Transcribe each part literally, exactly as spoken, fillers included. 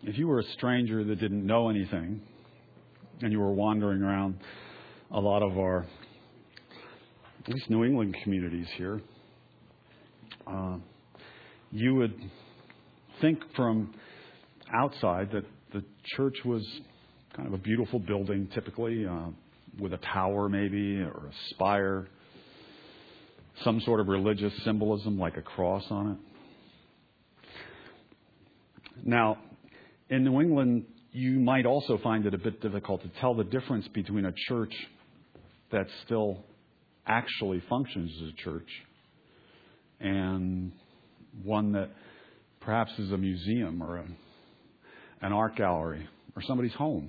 if you were a stranger that didn't know anything and you were wandering around a lot of our, at least New England communities here, uh, you would think from outside that the church was kind of a beautiful building, typically, uh, with a tower maybe, or a spire, some sort of religious symbolism like a cross on it. Now, in New England, you might also find it a bit difficult to tell the difference between a church that still actually functions as a church and one that perhaps is a museum or a, an art gallery or somebody's home.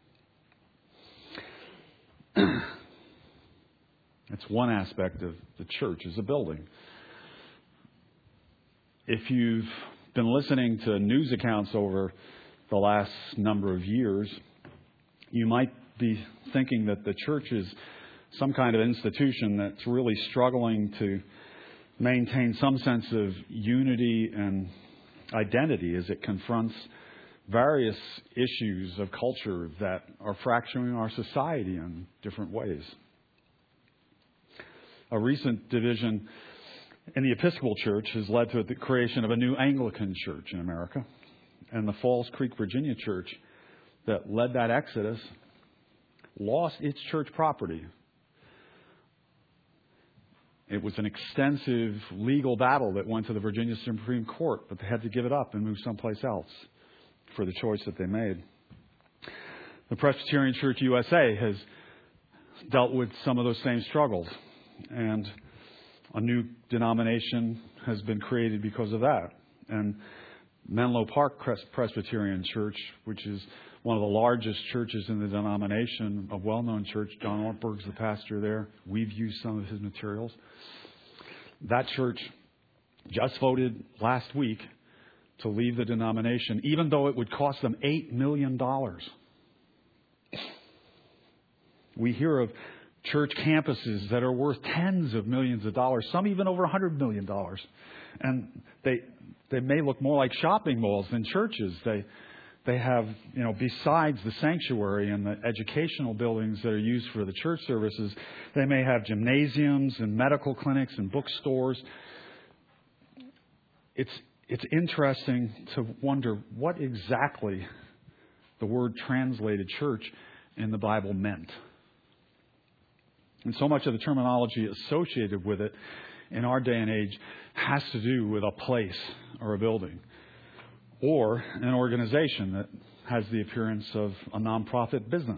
That's one aspect of the church as a building. If you've been listening to news accounts over the last number of years, you might be thinking that the church is some kind of institution that's really struggling to maintain some sense of unity and identity as it confronts various issues of culture that are fracturing our society in different ways. A recent division in the Episcopal Church has led to the creation of a new Anglican church in America. And the Falls Creek, Virginia church that led that exodus lost its church property. It was an extensive legal battle that went to the Virginia Supreme Court, but they had to give it up and move someplace else for the choice that they made. The Presbyterian Church U S A has dealt with some of those same struggles, and a new denomination has been created because of that. And Menlo Park Presbyterian Church, which is one of the largest churches in the denomination, a well-known church. John Ortberg's the pastor there. We've used some of his materials. That church just voted last week to leave the denomination, even though it would cost them eight million dollars. We hear of church campuses that are worth tens of millions of dollars, some even over one hundred million dollars. And they they may look more like shopping malls than churches. They they have, you know, besides the sanctuary and the educational buildings that are used for the church services, they may have gymnasiums and medical clinics and bookstores. It's it's interesting to wonder what exactly the word translated church in the Bible meant. And so much of the terminology associated with it in our day and age has to do with a place or a building or an organization that has the appearance of a nonprofit business.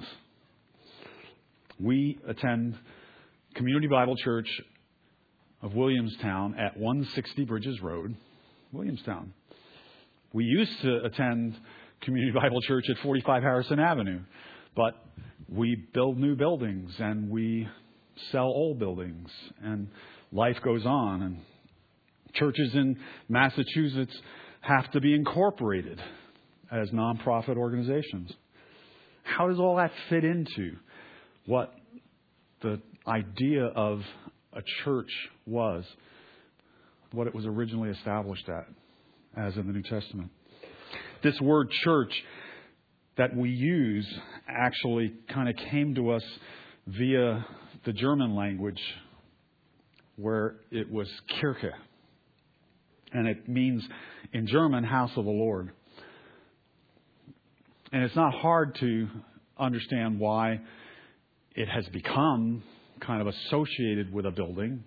We attend Community Bible Church of Williamstown at one sixty Bridges Road, Williamstown. We used to attend Community Bible Church at forty-five Harrison Avenue, but we build new buildings and we sell old buildings, and life goes on, and churches in Massachusetts have to be incorporated as nonprofit organizations. How does all that fit into what the idea of a church was, what it was originally established at, as in the New Testament? This word church that we use actually kind of came to us via the German language, where it was Kirche. And it means, in German, house of the Lord. And it's not hard to understand why it has become kind of associated with a building.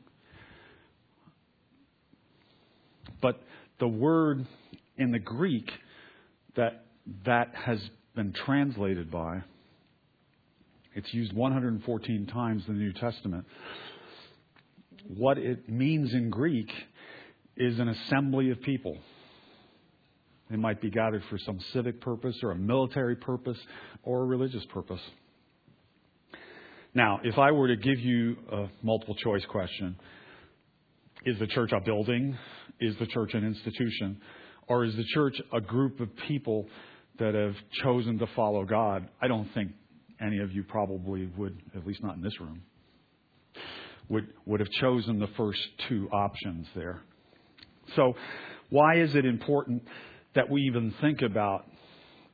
But the word in the Greek that that has been translated by, it's used one hundred fourteen times in the New Testament. What it means in Greek is an assembly of people. They might be gathered for some civic purpose or a military purpose or a religious purpose. Now, if I were to give you a multiple choice question, is the church a building? Is the church an institution? Or is the church a group of people that have chosen to follow God? I don't think any of you probably would, at least not in this room, would, would have chosen the first two options there. So why is it important that we even think about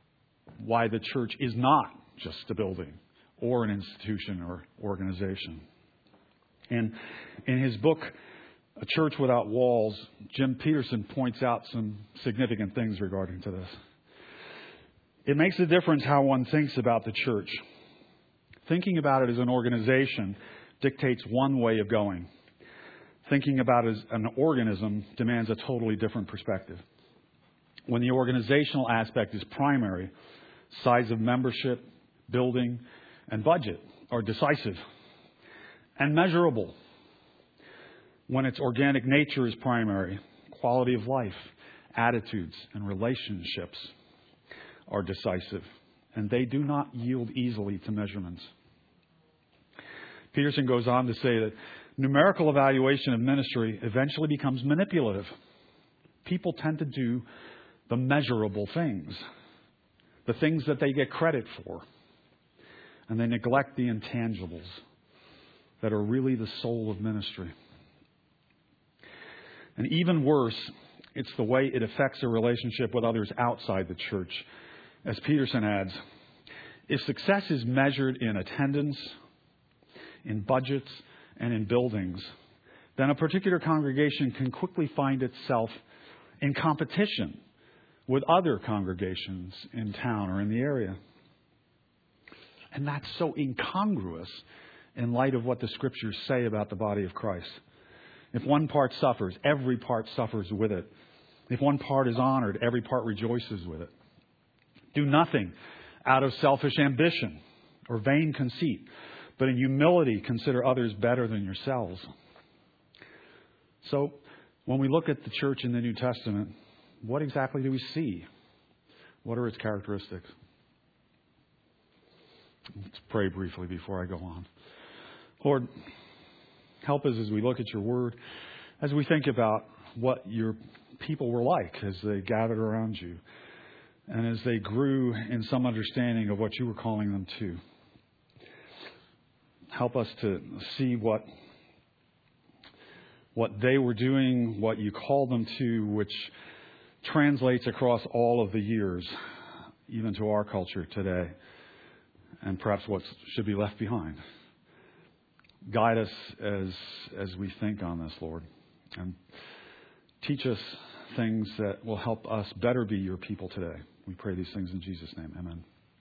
why the church is not just a building or an institution or organization. And in his book, A Church Without Walls, Jim Peterson points out some significant things regarding to this. It makes a difference how one thinks about the church. Thinking about it as an organization dictates one way of going. Thinking about it as an organism demands a totally different perspective. When the organizational aspect is primary, size of membership, building, and budget are decisive and measurable. When its organic nature is primary, quality of life, attitudes, and relationships are decisive, and they do not yield easily to measurements. Peterson goes on to say that numerical evaluation of ministry eventually becomes manipulative. People tend to do the measurable things, the things that they get credit for, and they neglect the intangibles that are really the soul of ministry. And even worse, it's the way it affects a relationship with others outside the church. As Peterson adds, if success is measured in attendance, in budgets, and in buildings, then a particular congregation can quickly find itself in competition with other congregations in town or in the area. And that's so incongruous in light of what the Scriptures say about the body of Christ. If one part suffers, every part suffers with it. If one part is honored, every part rejoices with it. Do nothing out of selfish ambition or vain conceit, but in humility consider others better than yourselves. So, when we look at the church in the New Testament, what exactly do we see? What are its characteristics? Let's pray briefly before I go on. Lord, help us as we look at your word, as we think about what your people were like as they gathered around you, and as they grew in some understanding of what you were calling them to. Help us to see what, what they were doing, what you called them to, which translates across all of the years, even to our culture today, and perhaps what should be left behind. Guide us as as we think on this, Lord, and teach us things that will help us better be your people today. We pray these things in Jesus' name. Amen.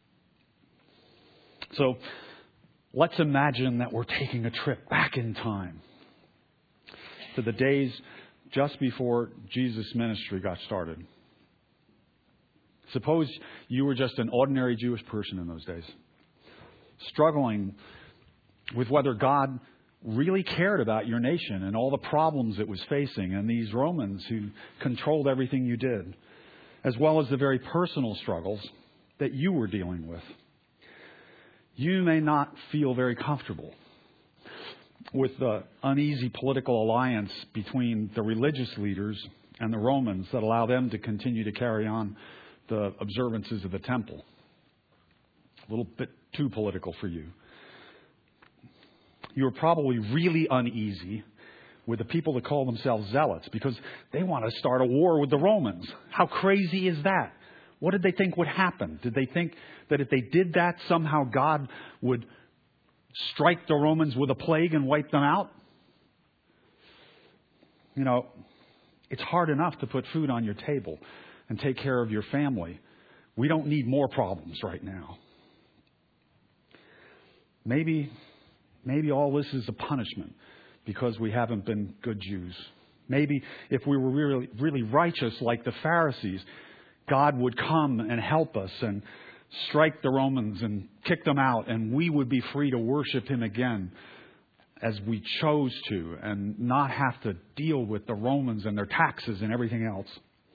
So let's imagine that we're taking a trip back in time to the days just before Jesus' ministry got started. Suppose you were just an ordinary Jewish person in those days, struggling with whether God really cared about your nation and all the problems it was facing, and these Romans who controlled everything you did, as well as the very personal struggles that you were dealing with. You may not feel very comfortable with the uneasy political alliance between the religious leaders and the Romans that allow them to continue to carry on the observances of the temple. A little bit too political for you. You're probably really uneasy with the people that call themselves zealots because they want to start a war with the Romans. How crazy is that? What did they think would happen? Did they think that if they did that, somehow God would strike the Romans with a plague and wipe them out? You know, it's hard enough to put food on your table and take care of your family. We don't need more problems right now. Maybe, maybe all this is a punishment because we haven't been good Jews. Maybe if we were really, really righteous like the Pharisees, God would come and help us and strike the Romans and kick them out, and we would be free to worship Him again as we chose to and not have to deal with the Romans and their taxes and everything else.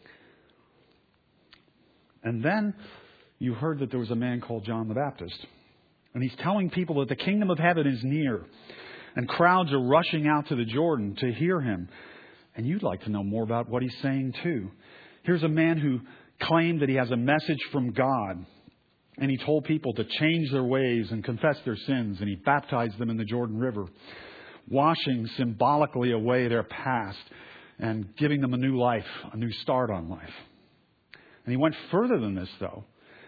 And then you heard that there was a man called John the Baptist. And he's telling people that the kingdom of heaven is near. And crowds are rushing out to the Jordan to hear him. And you'd like to know more about what he's saying too. Here's a man who claimed that he has a message from God. And he told people to change their ways and confess their sins. And he baptized them in the Jordan River, washing symbolically away their past and giving them a new life, a new start on life. And he went further than this, though.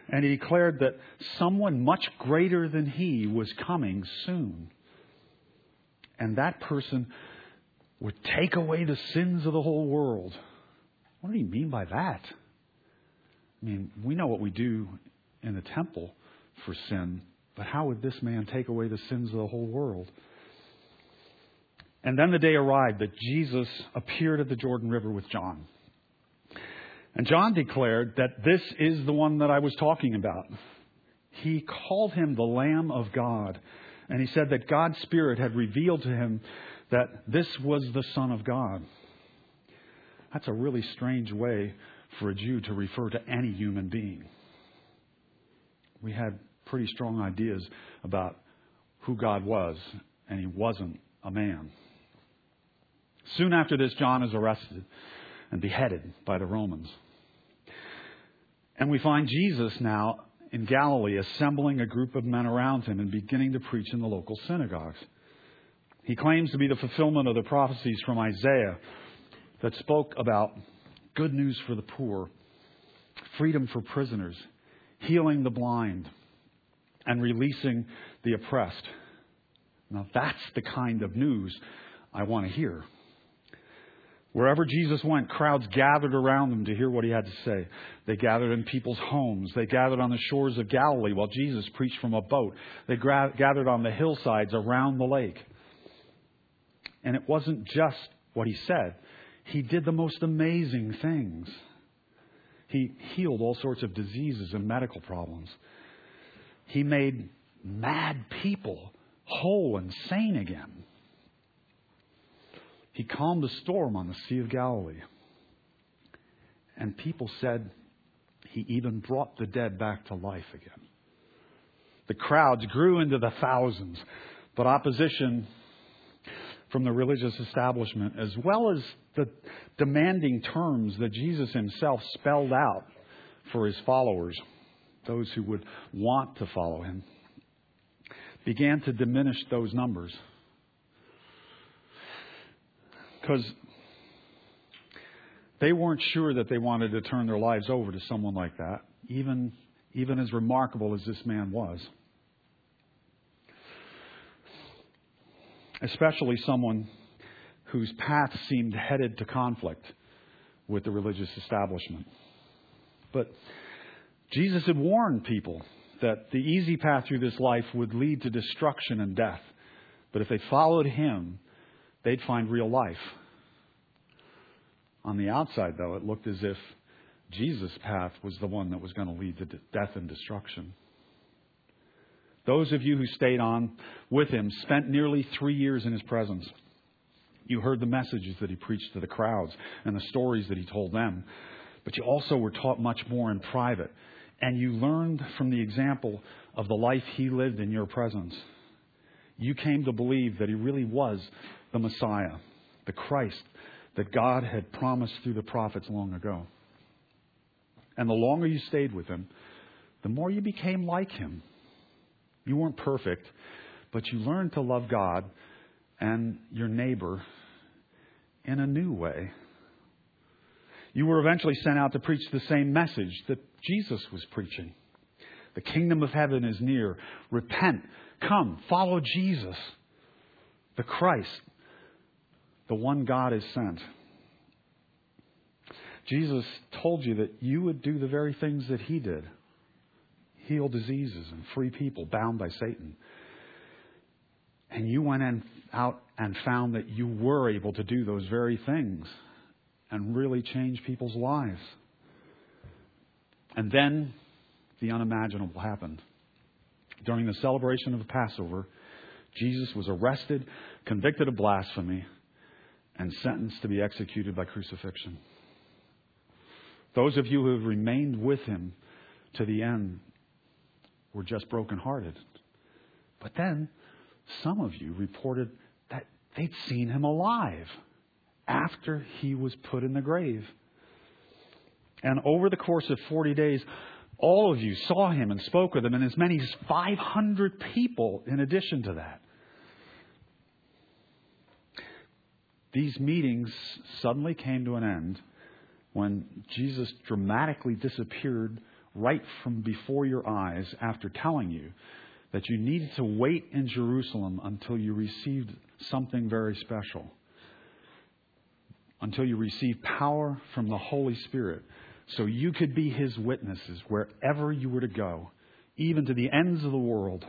And he declared that someone much greater than he was coming soon. And that person would take away the sins of the whole world. What did he mean by that? I mean, we know what we do in the temple for sin, but how would this man take away the sins of the whole world? And then the day arrived that Jesus appeared at the Jordan River with John. And John declared that this is the one that I was talking about. He called him the Lamb of God. And he said that God's Spirit had revealed to him that this was the Son of God. That's a really strange way for a Jew to refer to any human being. We had pretty strong ideas about who God was, and he wasn't a man. Soon after this, John is arrested and beheaded by the Romans. And we find Jesus now in Galilee assembling a group of men around him and beginning to preach in the local synagogues. He claims to be the fulfillment of the prophecies from Isaiah that spoke about good news for the poor, freedom for prisoners, healing the blind, and releasing the oppressed. Now that's the kind of news I want to hear. Wherever Jesus went, crowds gathered around him to hear what he had to say. They gathered in people's homes. They gathered on the shores of Galilee while Jesus preached from a boat. They gra- gathered on the hillsides around the lake. And it wasn't just what he said. He did the most amazing things. He healed all sorts of diseases and medical problems. He made mad people whole and sane again. He calmed the storm on the Sea of Galilee. And people said he even brought the dead back to life again. The crowds grew into the thousands, but opposition from the religious establishment, as well as the demanding terms that Jesus himself spelled out for his followers, those who would want to follow him, began to diminish those numbers. Because they weren't sure that they wanted to turn their lives over to someone like that, even, even as remarkable as this man was. Especially someone whose path seemed headed to conflict with the religious establishment. But Jesus had warned people that the easy path through this life would lead to destruction and death. But if they followed him, they'd find real life. On the outside, though, it looked as if Jesus' path was the one that was going to lead to death and destruction. Those of you who stayed on with him spent nearly three years in his presence. You heard the messages that he preached to the crowds and the stories that he told them. But you also were taught much more in private. And you learned from the example of the life he lived in your presence. You came to believe that he really was the Messiah, the Christ that God had promised through the prophets long ago. And the longer you stayed with him, the more you became like him. You weren't perfect, but you learned to love God and your neighbor in a new way. You were eventually sent out to preach the same message that Jesus was preaching. The kingdom of heaven is near. Repent. Come. Follow Jesus, the Christ, the one God has sent. Jesus told you that you would do the very things that he did. Heal diseases and free people bound by Satan. And you went in, out and found that you were able to do those very things and really change people's lives. And then the unimaginable happened. During the celebration of the Passover, Jesus was arrested, convicted of blasphemy, and sentenced to be executed by crucifixion. Those of you who have remained with him to the end were just brokenhearted. But then some of you reported that they'd seen him alive after he was put in the grave. And over the course of forty days, all of you saw him and spoke with him, and as many as five hundred people in addition to that. These meetings suddenly came to an end when Jesus dramatically disappeared right from before your eyes after telling you that you needed to wait in Jerusalem until you received something very special, until you received power from the Holy Spirit, so you could be His witnesses wherever you were to go, even to the ends of the world.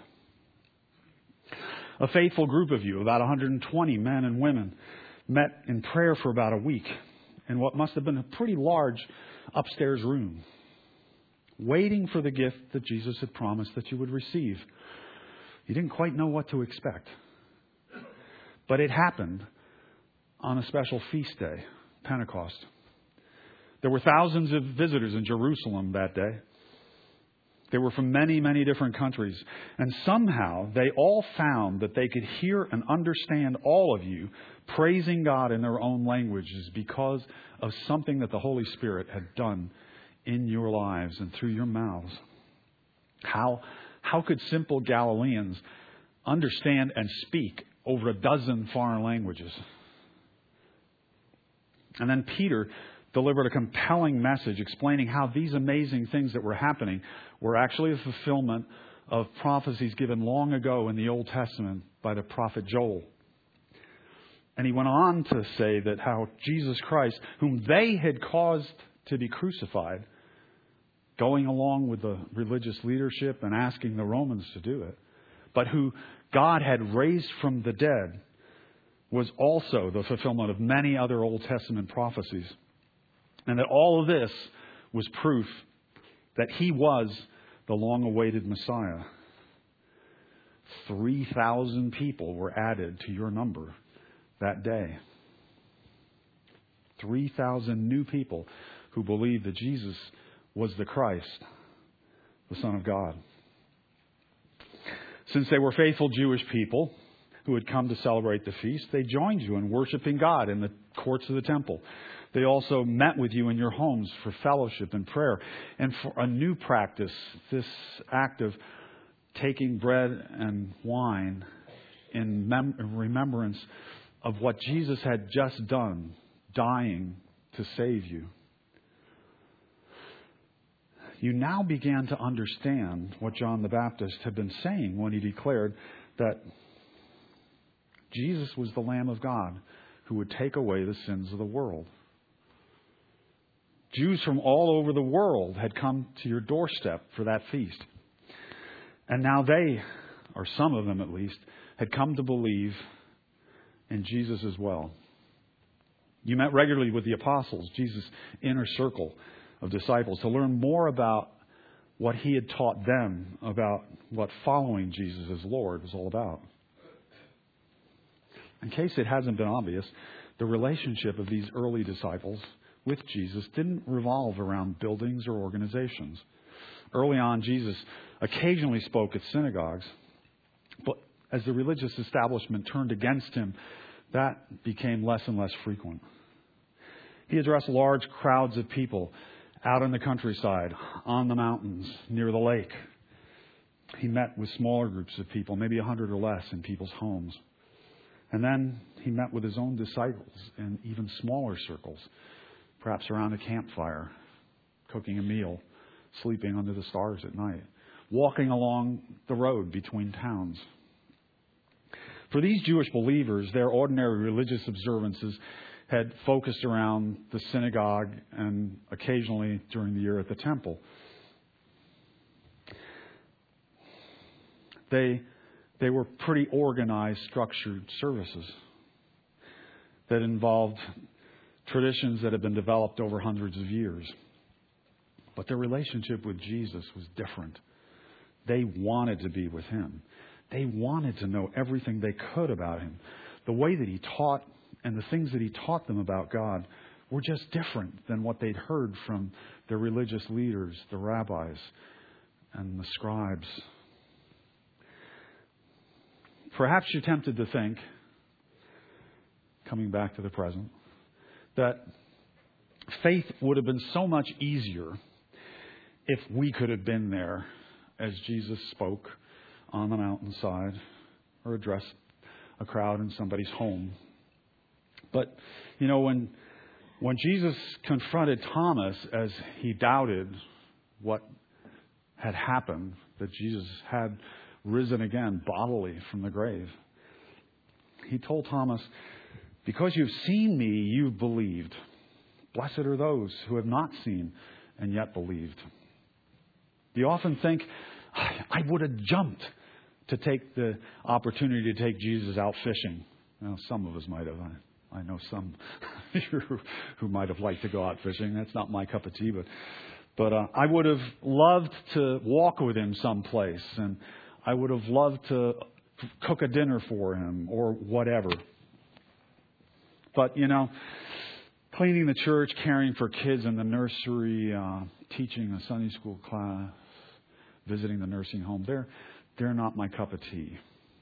A faithful group of you, about one hundred twenty men and women, met in prayer for about a week in what must have been a pretty large upstairs room, waiting for the gift that Jesus had promised that you would receive. You didn't quite know what to expect. But it happened on a special feast day, Pentecost. There were thousands of visitors in Jerusalem that day. They were from many, many different countries. And somehow they all found that they could hear and understand all of you praising God in their own languages because of something that the Holy Spirit had done in your lives and through your mouths. How, how could simple Galileans understand and speak over a dozen foreign languages? And then Peter delivered a compelling message explaining how these amazing things that were happening were actually a fulfillment of prophecies given long ago in the Old Testament by the prophet Joel. And he went on to say that how Jesus Christ, whom they had caused to be crucified, going along with the religious leadership and asking the Romans to do it, but who God had raised from the dead, was also the fulfillment of many other Old Testament prophecies. And that all of this was proof that He was the long-awaited Messiah. three thousand people were added to your number that day. three thousand new people who believed that Jesus was the Christ, the Son of God. Since they were faithful Jewish people who had come to celebrate the feast, they joined you in worshiping God in the courts of the temple. They also met with you in your homes for fellowship and prayer. And for a new practice, this act of taking bread and wine in mem- remembrance of what Jesus had just done, dying to save you. You now began to understand what John the Baptist had been saying when he declared that Jesus was the Lamb of God who would take away the sins of the world. Jews from all over the world had come to your doorstep for that feast. And now they, or some of them at least, had come to believe in Jesus as well. You met regularly with the apostles, Jesus' inner circle of disciples, to learn more about what He had taught them about what following Jesus as Lord was all about. In case it hasn't been obvious, the relationship of these early disciples with Jesus didn't revolve around buildings or organizations. Early on, Jesus occasionally spoke at synagogues, but as the religious establishment turned against Him, that became less and less frequent. He addressed large crowds of people out in the countryside, on the mountains, near the lake. He met with smaller groups of people, maybe a hundred or less, in people's homes. And then He met with His own disciples in even smaller circles, perhaps around a campfire, cooking a meal, sleeping under the stars at night, walking along the road between towns. For these Jewish believers, their ordinary religious observances had focused around the synagogue and occasionally during the year at the temple. They, they were pretty organized, structured services that involved traditions that had been developed over hundreds of years. But their relationship with Jesus was different. They wanted to be with Him. They wanted to know everything they could about Him. The way that He taught and the things that He taught them about God were just different than what they'd heard from their religious leaders, the rabbis, and the scribes. Perhaps you're tempted to think, coming back to the present, that faith would have been so much easier if we could have been there as Jesus spoke on the mountainside or addressed a crowd in somebody's home. But, you know, when when Jesus confronted Thomas as he doubted what had happened, that Jesus had risen again bodily from the grave. He told Thomas, because you've seen me, you've believed. Blessed are those who have not seen and yet believed. You often think, I would have jumped to take the opportunity to take Jesus out fishing. Well, some of us might have. I, I know some who, who might have liked to go out fishing. That's not my cup of tea, but but uh, I would have loved to walk with him someplace, and I would have loved to cook a dinner for him or whatever. But, you know, cleaning the church, caring for kids in the nursery, uh, teaching a Sunday school class, visiting the nursing home, they're, they're not my cup of tea.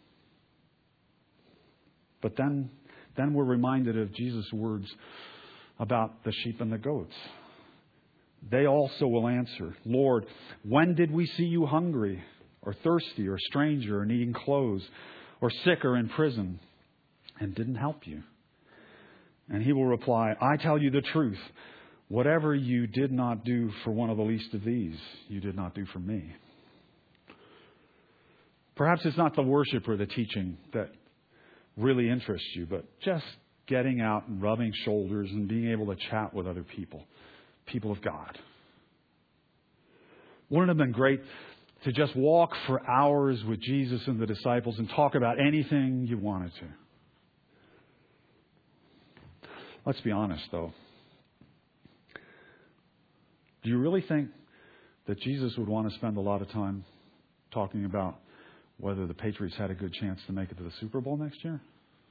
But then, then we're reminded of Jesus' words about the sheep and the goats. They also will answer, Lord, when did we see you hungry or thirsty or stranger or needing clothes or sick or in prison and didn't help you? And he will reply, I tell you the truth. Whatever you did not do for one of the least of these, you did not do for me. Perhaps it's not the worship or the teaching that really interests you, but just getting out and rubbing shoulders and being able to chat with other people, people of God. Wouldn't it have been great to just walk for hours with Jesus and the disciples and talk about anything you wanted to? Let's be honest, though. Do you really think that Jesus would want to spend a lot of time talking about whether the Patriots had a good chance to make it to the Super Bowl next year?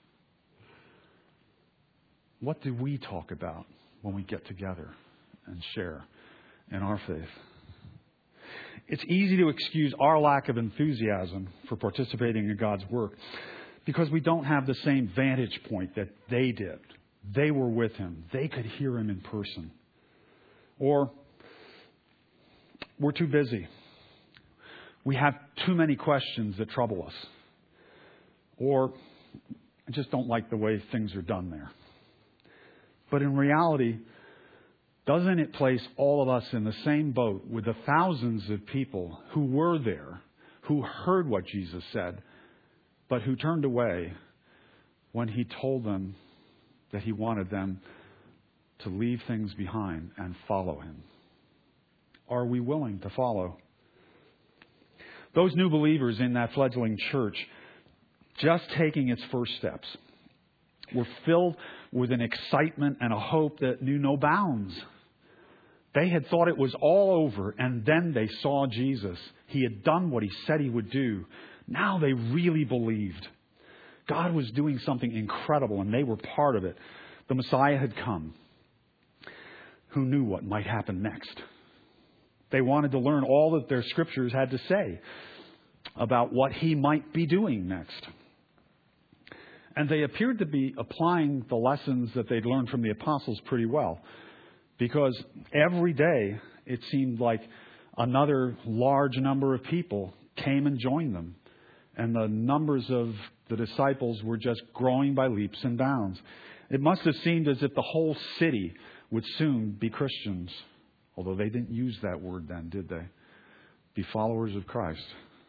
What do we talk about when we get together and share in our faith? It's easy to excuse our lack of enthusiasm for participating in God's work because we don't have the same vantage point that they did. They were with him. They could hear him in person. Or we're too busy. We have too many questions that trouble us. Or I just don't like the way things are done there. But in reality, doesn't it place all of us in the same boat with the thousands of people who were there, who heard what Jesus said, but who turned away when he told them that he wanted them to leave things behind and follow him? Are we willing to follow? Those new believers in that fledgling church, just taking its first steps, were filled with an excitement and a hope that knew no bounds. They had thought it was all over, and then they saw Jesus. He had done what he said he would do. Now they really believed. God was doing something incredible, and they were part of it. The Messiah had come. Who knew what might happen next? They wanted to learn all that their scriptures had to say about what he might be doing next. And they appeared to be applying the lessons that they'd learned from the apostles pretty well. Because every day, it seemed like another large number of people came and joined them. And the numbers of the disciples were just growing by leaps and bounds. It must have seemed as if the whole city would soon be Christians. Although they didn't use that word then, did they? Be followers of Christ.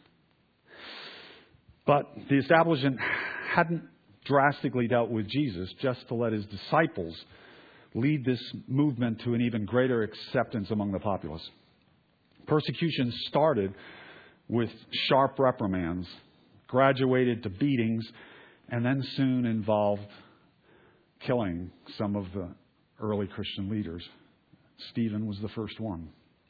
But the establishment hadn't drastically dealt with Jesus just to let his disciples lead this movement to an even greater acceptance among the populace. Persecution started with sharp reprimands, graduated to beatings, and then soon involved killing some of the early Christian leaders. Stephen was the first one.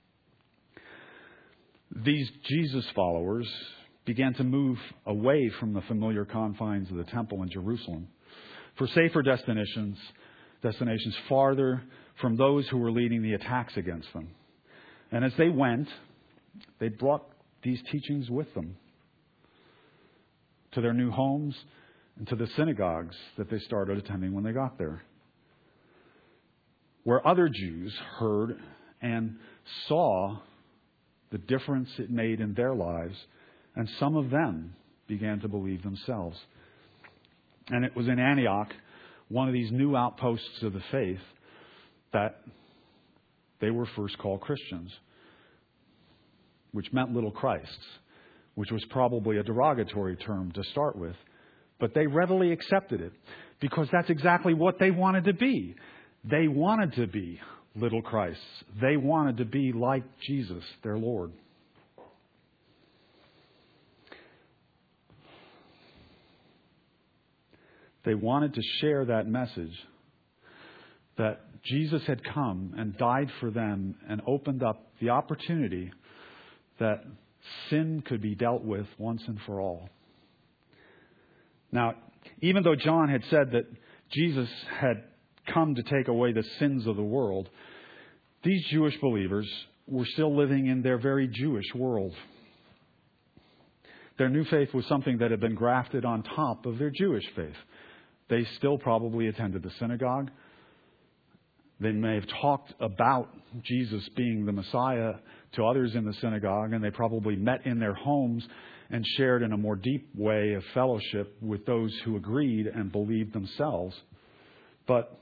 These Jesus followers began to move away from the familiar confines of the temple in Jerusalem for safer destinations, destinations farther from those who were leading the attacks against them. And as they went, they brought these teachings with them to their new homes and to the synagogues that they started attending when they got there, where other Jews heard and saw the difference it made in their lives, and some of them began to believe themselves. And it was in Antioch, one of these new outposts of the faith, that they were first called Christians. which meant little Christs, which was probably a derogatory term to start with. But they readily accepted it because that's exactly what they wanted to be. They wanted to be little Christs. They wanted to be like Jesus, their Lord. They wanted to share that message that Jesus had come and died for them and opened up the opportunity that sin could be dealt with once and for all. Now, even though John had said that Jesus had come to take away the sins of the world, these Jewish believers were still living in their very Jewish world. Their new faith was something that had been grafted on top of their Jewish faith. They still probably attended the synagogue. They may have talked about Jesus being the Messiah to others in the synagogue, and they probably met in their homes and shared in a more deep way of fellowship with those who agreed and believed themselves. But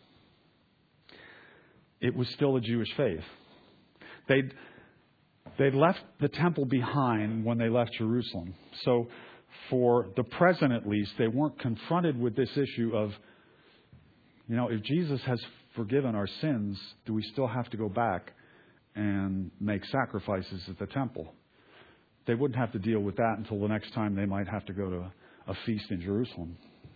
it was still a Jewish faith. They'd, they'd left the temple behind when they left Jerusalem. So for the present, at least, they weren't confronted with this issue of, you know, if Jesus has forgiven our sins, do we still have to go back and make sacrifices at the temple? They wouldn't have to deal with that until the next time they might have to go to a feast in Jerusalem.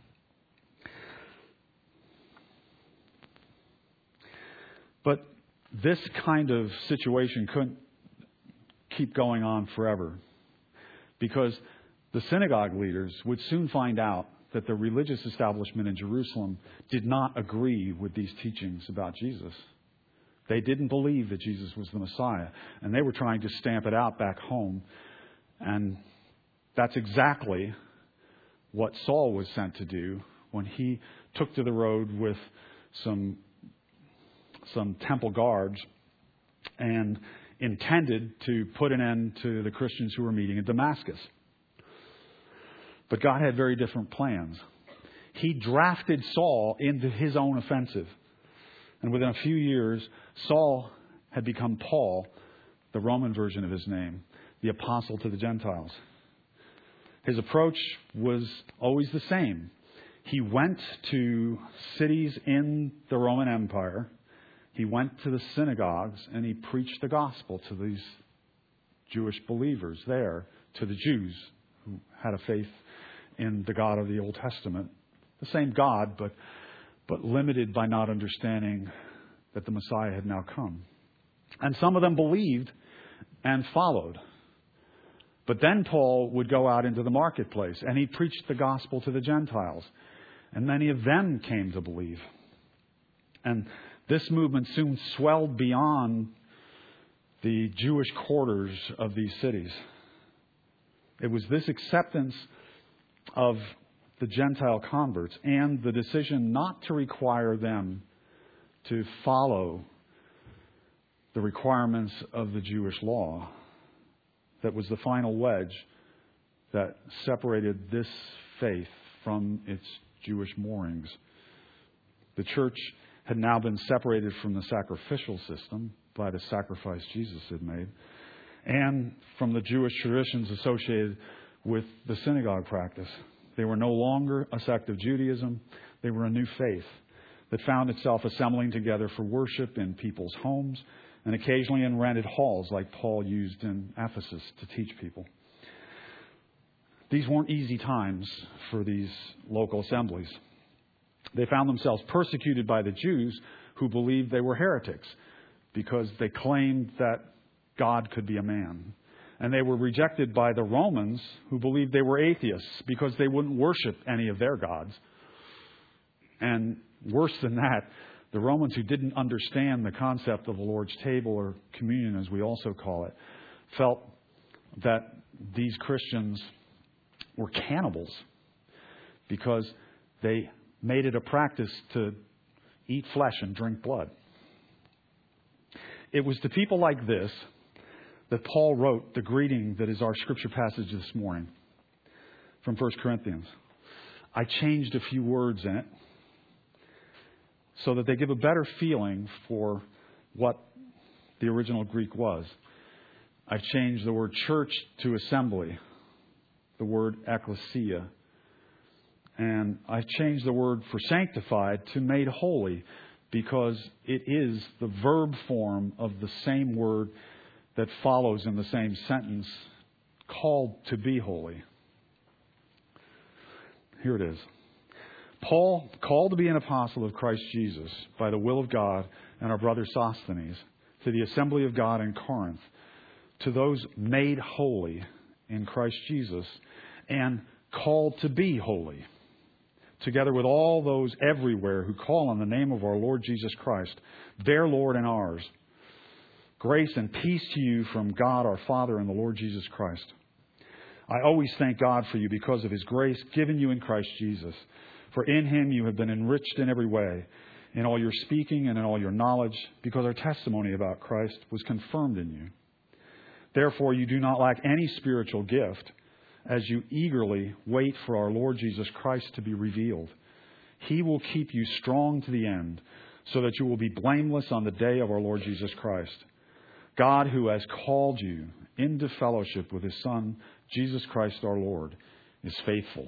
But this kind of situation couldn't keep going on forever, because the synagogue leaders would soon find out that the religious establishment in Jerusalem did not agree with these teachings about Jesus. They didn't believe that Jesus was the Messiah, and they were trying to stamp it out back home. And that's exactly what Saul was sent to do when he took to the road with some, some temple guards and intended to put an end to the Christians who were meeting in Damascus. But God had very different plans. He drafted Saul into his own offensive. And within a few years, Saul had become Paul, the Roman version of his name, the apostle to the Gentiles. His approach was always the same. He went to cities in the Roman Empire. He went to the synagogues and he preached the gospel to these Jewish believers there, to the Jews who had a faith in the God of the Old Testament. The same God, but but limited by not understanding that the Messiah had now come. And some of them believed and followed. But then Paul would go out into the marketplace and he preached the gospel to the Gentiles. And many of them came to believe. And this movement soon swelled beyond the Jewish quarters of these cities. It was this acceptance of the Gentile converts and the decision not to require them to follow the requirements of the Jewish law that was the final wedge that separated this faith from its Jewish moorings. The church had now been separated from the sacrificial system by the sacrifice Jesus had made, and from the Jewish traditions associated with the synagogue practice. They were no longer a sect of Judaism. They were a new faith that found itself assembling together for worship in people's homes and occasionally in rented halls like Paul used in Ephesus to teach people. These weren't easy times for these local assemblies. They found themselves persecuted by the Jews who believed they were heretics because they claimed that God could be a man. And they were rejected by the Romans who believed they were atheists because they wouldn't worship any of their gods. And worse than that, the Romans who didn't understand the concept of the Lord's table, or communion as we also call it, felt that these Christians were cannibals because they made it a practice to eat flesh and drink blood. It was to people like this that Paul wrote the greeting that is our scripture passage this morning from First Corinthians. I changed a few words in it so that they give a better feeling for what the original Greek was. I've changed the word church to assembly, the word ecclesia. And I've changed the word for sanctified to made holy, because it is the verb form of the same word that follows in the same sentence, called to be holy. Here it is. Paul, called to be an apostle of Christ Jesus by the will of God, and our brother Sosthenes, to the assembly of God in Corinth, to those made holy in Christ Jesus and called to be holy, together with all those everywhere who call on the name of our Lord Jesus Christ, their Lord and ours. Grace and peace to you from God our Father and the Lord Jesus Christ. I always thank God for you because of His grace given you in Christ Jesus. For in Him you have been enriched in every way, in all your speaking and in all your knowledge, because our testimony about Christ was confirmed in you. Therefore you do not lack any spiritual gift, as you eagerly wait for our Lord Jesus Christ to be revealed. He will keep you strong to the end, so that you will be blameless on the day of our Lord Jesus Christ. God, who has called you into fellowship with His Son, Jesus Christ our Lord, is faithful.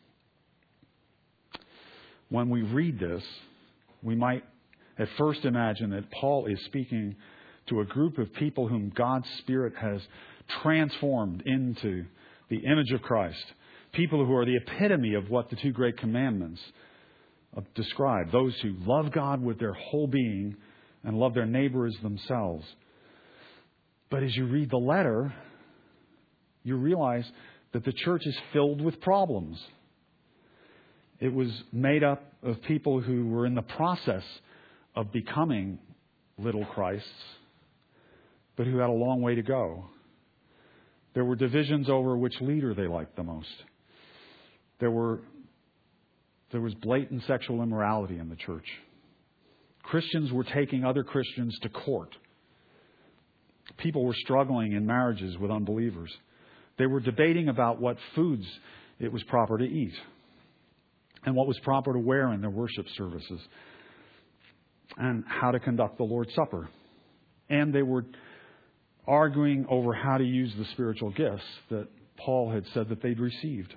When we read this, we might at first imagine that Paul is speaking to a group of people whom God's Spirit has transformed into the image of Christ. People who are the epitome of what the two great commandments describe. Those who love God with their whole being and love their neighbor as themselves. But as you read the letter, you realize that the church is filled with problems. It was made up of people who were in the process of becoming little Christs, but who had a long way to go. There were divisions over which leader they liked the most. There were there was blatant sexual immorality in the church. Christians were taking other Christians to court. People were struggling in marriages with unbelievers. They were debating about what foods it was proper to eat and what was proper to wear in their worship services and how to conduct the Lord's Supper. And they were arguing over how to use the spiritual gifts that Paul had said that they'd received.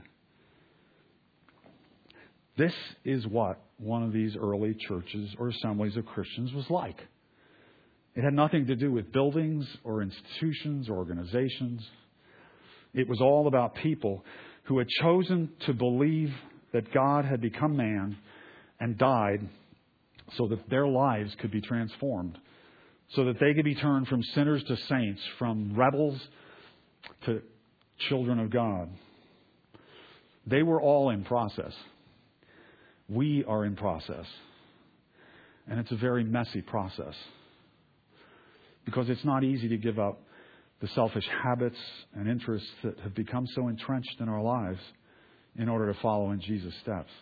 This is what one of these early churches or assemblies of Christians was like. It had nothing to do with buildings or institutions or organizations. It was all about people who had chosen to believe that God had become man and died so that their lives could be transformed, so that they could be turned from sinners to saints, from rebels to children of God. They were all in process. We are in process. And it's a very messy process, because it's not easy to give up the selfish habits and interests that have become so entrenched in our lives in order to follow in Jesus' steps.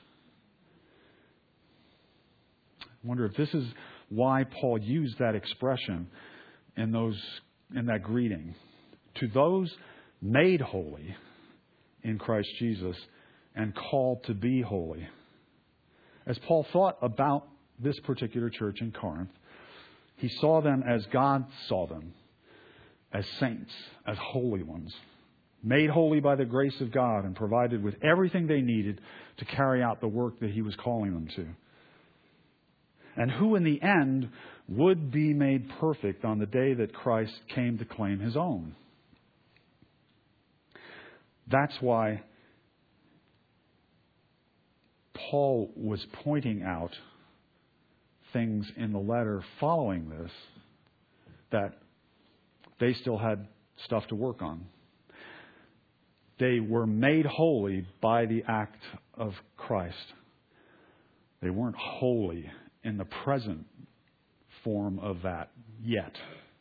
I wonder if this is why Paul used that expression in those in that greeting. To those made holy in Christ Jesus and called to be holy. As Paul thought about this particular church in Corinth, he saw them as God saw them, as saints, as holy ones, made holy by the grace of God and provided with everything they needed to carry out the work that He was calling them to. And who in the end would be made perfect on the day that Christ came to claim His own. That's why Paul was pointing out things in the letter following this that they still had stuff to work on. They were made holy by the act of Christ. They weren't holy in the present form of that yet.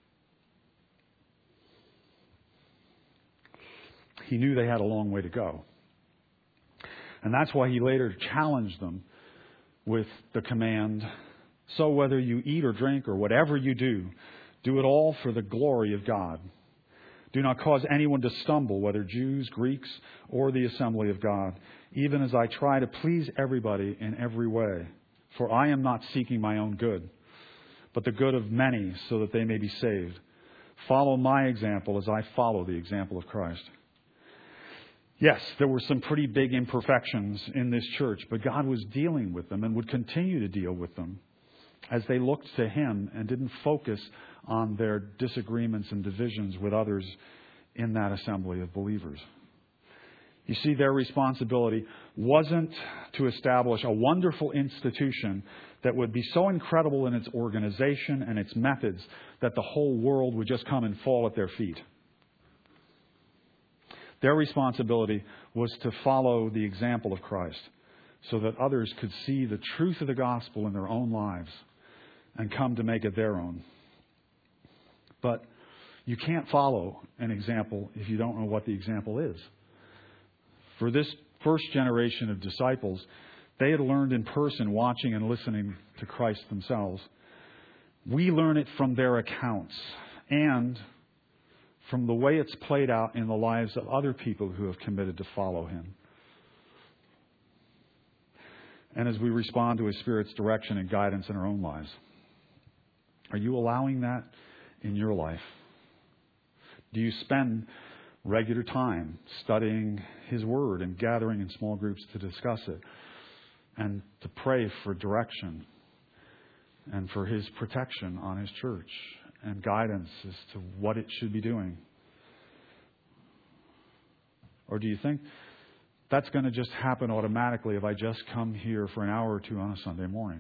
He knew they had a long way to go. And that's why he later challenged them with the command, so whether you eat or drink or whatever you do, do it all for the glory of God. Do not cause anyone to stumble, whether Jews, Greeks, or the assembly of God, even as I try to please everybody in every way. For I am not seeking my own good, but the good of many, so that they may be saved. Follow my example as I follow the example of Christ. Yes, there were some pretty big imperfections in this church, but God was dealing with them and would continue to deal with them as they looked to Him and didn't focus on their disagreements and divisions with others in that assembly of believers. You see, their responsibility wasn't to establish a wonderful institution that would be so incredible in its organization and its methods that the whole world would just come and fall at their feet. Their responsibility was to follow the example of Christ so that others could see the truth of the gospel in their own lives and come to make it their own. But you can't follow an example if you don't know what the example is. For this first generation of disciples, they had learned in person, watching and listening to Christ themselves. We learn it from their accounts and from the way it's played out in the lives of other people who have committed to follow Him. And as we respond to His Spirit's direction and guidance in our own lives, are you allowing that in your life? Do you spend regular time studying His Word and gathering in small groups to discuss it and to pray for direction and for His protection on His church and guidance as to what it should be doing? Or do you think that's going to just happen automatically if I just come here for an hour or two on a Sunday morning?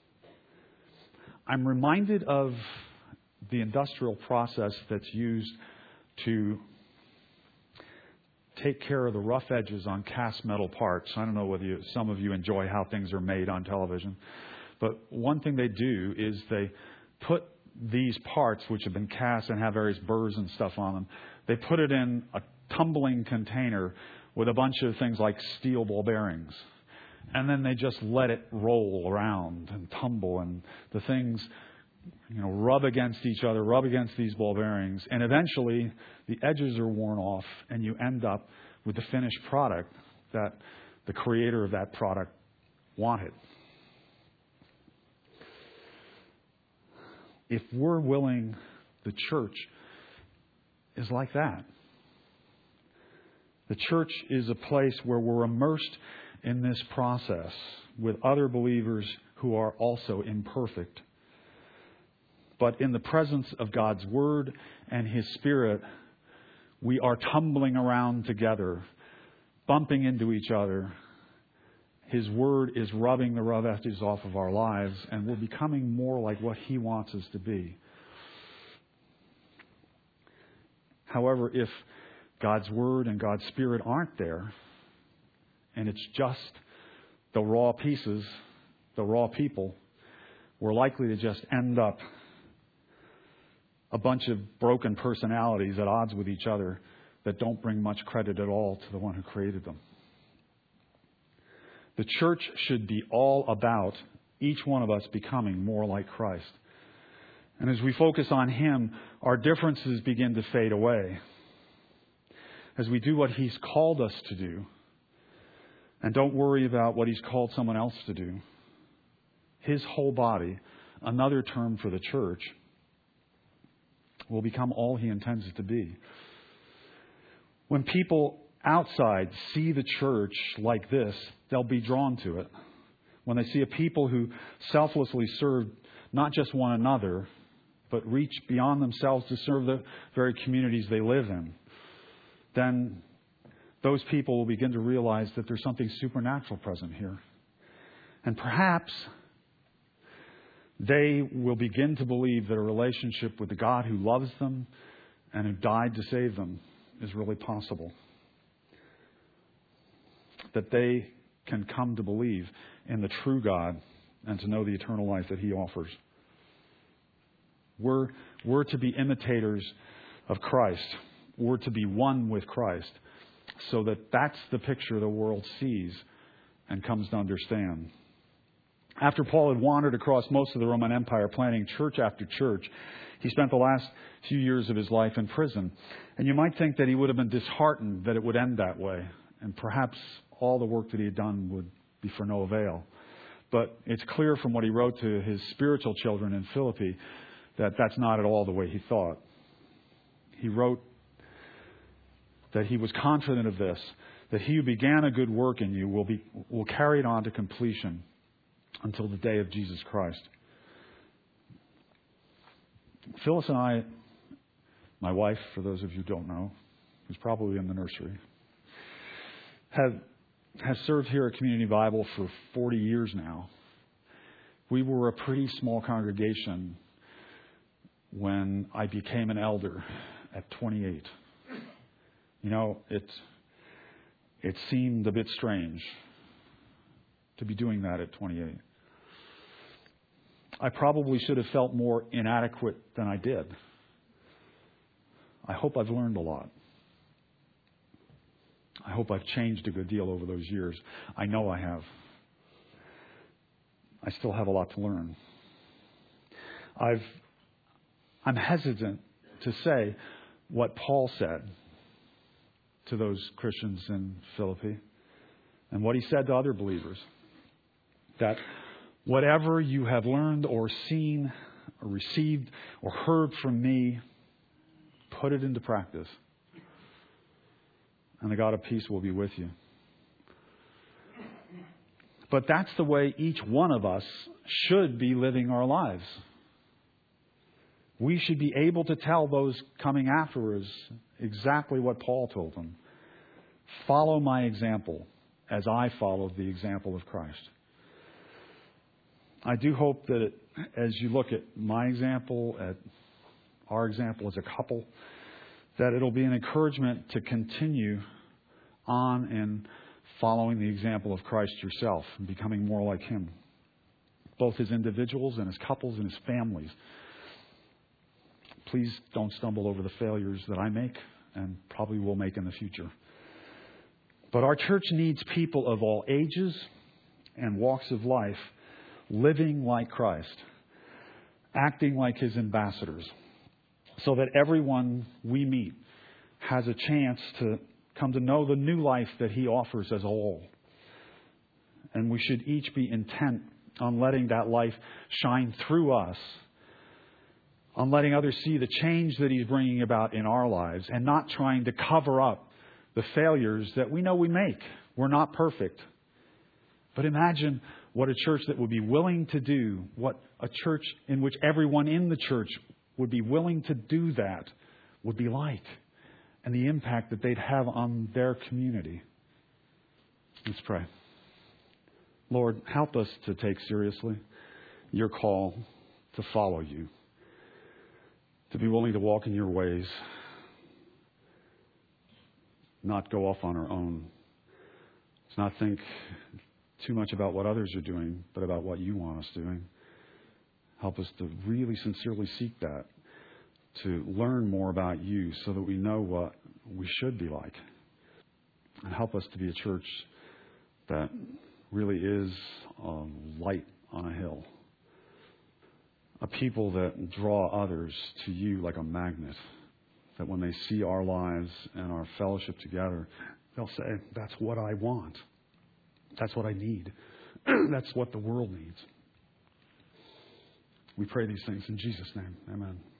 I'm reminded of the industrial process that's used to take care of the rough edges on cast metal parts. I don't know whether you, some of you enjoy how things are made on television, but one thing they do is they put these parts, which have been cast and have various burrs and stuff on them, they put it in a tumbling container with a bunch of things like steel ball bearings. And then they just let it roll around and tumble, and the things, you know, rub against each other, rub against these ball bearings, and eventually the edges are worn off, and you end up with the finished product that the creator of that product wanted. If we're willing, the church is like that. The church is a place where we're immersed in this process with other believers who are also imperfect. But in the presence of God's Word and His Spirit, we are tumbling around together, bumping into each other. His Word is rubbing the rough edges off of our lives, and we're becoming more like what He wants us to be. However, if God's Word and God's Spirit aren't there, and it's just the raw pieces, the raw people, we're likely to just end up a bunch of broken personalities at odds with each other that don't bring much credit at all to the one who created them. The church should be all about each one of us becoming more like Christ. And as we focus on Him, our differences begin to fade away. As we do what He's called us to do, and don't worry about what He's called someone else to do, His whole body, another term for the church, will become all He intends it to be. When people outside see the church like this, they'll be drawn to it. When they see a people who selflessly serve not just one another, but reach beyond themselves to serve the very communities they live in, then those people will begin to realize that there's something supernatural present here. And perhaps they will begin to believe that a relationship with the God who loves them and who died to save them is really possible. That they can come to believe in the true God and to know the eternal life that He offers. We're, we're to be imitators of Christ. We're to be one with Christ, so that that's the picture the world sees and comes to understand. After Paul had wandered across most of the Roman Empire, planting church after church, he spent the last few years of his life in prison. And you might think that he would have been disheartened that it would end that way, and perhaps all the work that he had done would be for no avail. But it's clear from what he wrote to his spiritual children in Philippi that that's not at all the way he thought. he wrote that he was confident of this, that he who began a good work in you will be will carry it on to completion until the day of Jesus Christ. Phyllis and I, my wife, for those of you who don't know, who's probably in the nursery, have has served here at Community Bible for forty years now. We were a pretty small congregation when I became an elder at twenty-eight. You know, it it seemed a bit strange to be doing that at twenty-eight. I probably should have felt more inadequate than I did. I hope I've learned a lot. I hope I've changed a good deal over those years. I know I have. I still have a lot to learn. I've, I'm hesitant to say what Paul said to those Christians in Philippi and what he said to other believers. That whatever you have learned or seen or received or heard from me, put it into practice. And the God of peace will be with you. But that's the way each one of us should be living our lives. We should be able to tell those coming after us exactly what Paul told them. Follow my example as I followed the example of Christ. I do hope that it, as you look at my example, at our example as a couple, that it'll be an encouragement to continue on in following the example of Christ yourself and becoming more like Him, both as individuals and as couples and as families. Please don't stumble over the failures that I make and probably will make in the future. But our church needs people of all ages and walks of life living like Christ, acting like His ambassadors, so that everyone we meet has a chance to come to know the new life that He offers as a whole. And we should each be intent on letting that life shine through us, on letting others see the change that He's bringing about in our lives, and not trying to cover up the failures that we know we make. We're not perfect. But imagine what a church that would be willing to do, what a church in which everyone in the church would be willing to do that would be like, and the impact that they'd have on their community. Let's pray. Lord, help us to take seriously your call to follow you, to be willing to walk in your ways, not go off on our own. Let's not think too much about what others are doing, but about what you want us doing. Help us to really sincerely seek that, to learn more about you so that we know what we should be like. And help us to be a church that really is a light on a hill. A people that draw others to you like a magnet. That when they see our lives and our fellowship together, they'll say, that's what I want. That's what I need. That's what the world needs. We pray these things in Jesus' name. Amen.